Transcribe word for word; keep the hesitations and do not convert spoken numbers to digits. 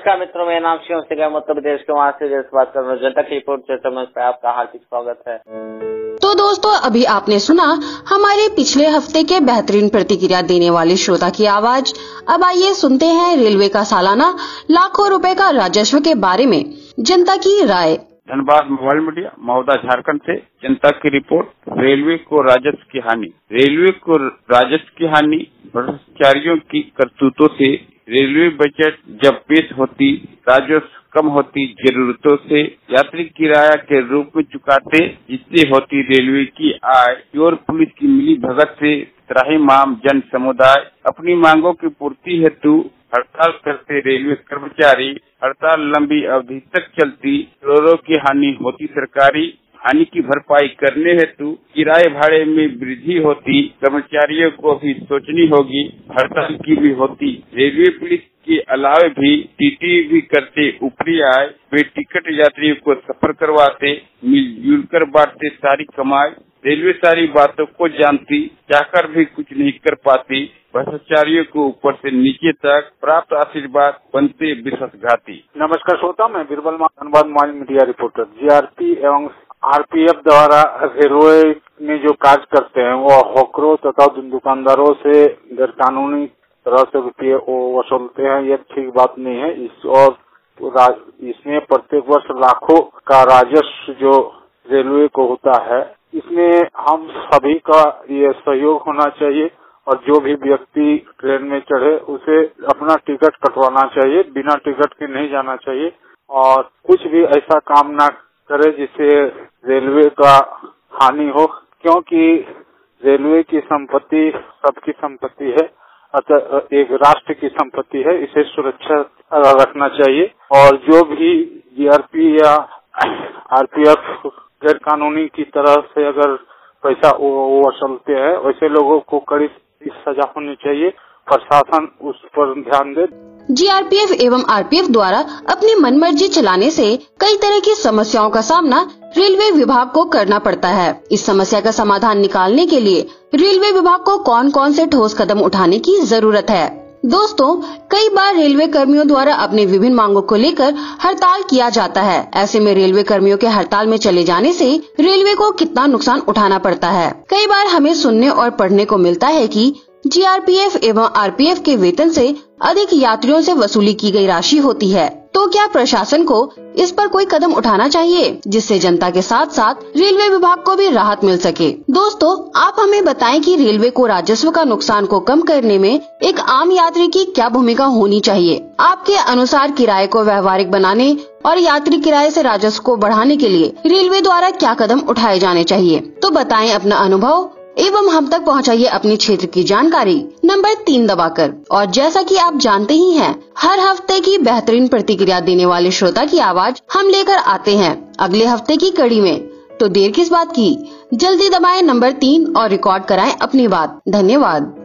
नमस्कार मित्रों, मेरा नाम शिवम सिंह, उत्तर प्रदेश के वहाँ से बात कर रहा हूँ। जनता की रिपोर्ट से मंच पर आपका हार्दिक स्वागत है। तो दोस्तों, अभी आपने सुना हमारे पिछले हफ्ते के बेहतरीन प्रतिक्रिया देने वाले श्रोता की आवाज। अब आइए सुनते हैं रेलवे का सालाना लाखों रुपए का राजस्व के बारे में जनता की राय। धनबाद मोबाइल मीडिया महोदा झारखंड से जनता की रिपोर्ट। रेलवे को राजस्व की हानि। रेलवे को राजस्व की हानि भ्रष्टाचारियों की करतूतों से रेलवे बजट जब पेश होती, राजस्व कम होती, जरूरतों से यात्री किराया के रूप में चुकाते, जिससे होती रेलवे की आय। और पुलिस की मिली भगत से त्राहिमाम जन समुदाय अपनी मांगों की पूर्ति हेतु हड़ताल करते रेलवे कर्मचारी। हड़ताल लंबी अवधि तक चलती, करोड़ों की हानि होती। सरकारी हानि की भरपाई करने हेतु किराए भाड़े में वृद्धि होती। कर्मचारियों को भी सोचनी होगी, हड़ताल की भी होती। रेलवे पुलिस के अलावे भी टीटी भी करते ऊपरी आय। वे टिकट यात्रियों को सफर करवाते, मिलजुल कर बांटते सारी कमाई। रेलवे सारी बातों को जानती, चाहकर भी कुछ नहीं कर पाती। भ्रष्टाचारियों को ऊपर से नीचे तक प्राप्त आशीर्वाद बनते विश्वासघाती। नमस्कार श्रोता, मैं Birbal Dhanbad mobile media reporter. GRP एवं आरपीएफ द्वारा रेलवे में जो कार्य करते हैं वो हॉकरों तथा दुकानदारों से गैर कानूनी तरह से रुपये वसूलते हैं। ये ठीक बात नहीं है। इस और इसमें प्रत्येक वर्ष लाखों का राजस्व जो रेलवे को होता है, इसमें हम सभी का ये सहयोग होना चाहिए। और जो भी व्यक्ति ट्रेन में चढ़े उसे अपना टिकट कटवाना चाहिए, बिना टिकट के नहीं जाना चाहिए। और कुछ भी ऐसा काम ना करे जिससे रेलवे का हानि हो, क्योंकि रेलवे की संपत्ति सबकी संपत्ति है, अतः एक राष्ट्र की संपत्ति है। इसे सुरक्षा रखना चाहिए। और जो भी जीआरपी या आरपीएफ गैर कानूनी की तरह से अगर पैसा वसूलते हैं, वैसे लोगों को कड़ी सजा होनी चाहिए। प्रशासन उस पर ध्यान दे। जीआरपीएफ एवं आरपीएफ द्वारा अपनी मनमर्जी चलाने से कई तरह की समस्याओं का सामना रेलवे विभाग को करना पड़ता है। इस समस्या का समाधान निकालने के लिए रेलवे विभाग को कौन कौन से ठोस कदम उठाने की जरूरत है। दोस्तों, कई बार रेलवे कर्मियों द्वारा अपनी विभिन्न मांगों को लेकर हड़ताल किया जाता है। ऐसे में रेलवे कर्मियों के हड़ताल में चले जाने से रेलवे को कितना नुकसान उठाना पड़ता है। कई बार हमें सुनने और पढ़ने को मिलता है कि जीआरपीएफ एवं आरपीएफ के वेतन से अधिक यात्रियों से वसूली की गई राशि होती है। तो क्या प्रशासन को इस पर कोई कदम उठाना चाहिए, जिससे जनता के साथ साथ रेलवे विभाग को भी राहत मिल सके। दोस्तों, आप हमें बताएं कि रेलवे को राजस्व का नुकसान को कम करने में एक आम यात्री की क्या भूमिका होनी चाहिए। आपके अनुसार किराए को व्यवहारिक बनाने और यात्री किराए से राजस्व को बढ़ाने के लिए रेलवे द्वारा क्या कदम उठाए जाने चाहिए। तो बताएं अपना अनुभव एवं हम तक पहुंचाइए अपनी क्षेत्र की जानकारी नंबर तीन दबाकर। और जैसा कि आप जानते ही हैं, हर हफ्ते की बेहतरीन प्रतिक्रिया देने वाले श्रोता की आवाज हम लेकर आते हैं अगले हफ्ते की कड़ी में। तो देर किस बात की, जल्दी दबाएं नंबर तीन और रिकॉर्ड कराएं अपनी बात। धन्यवाद।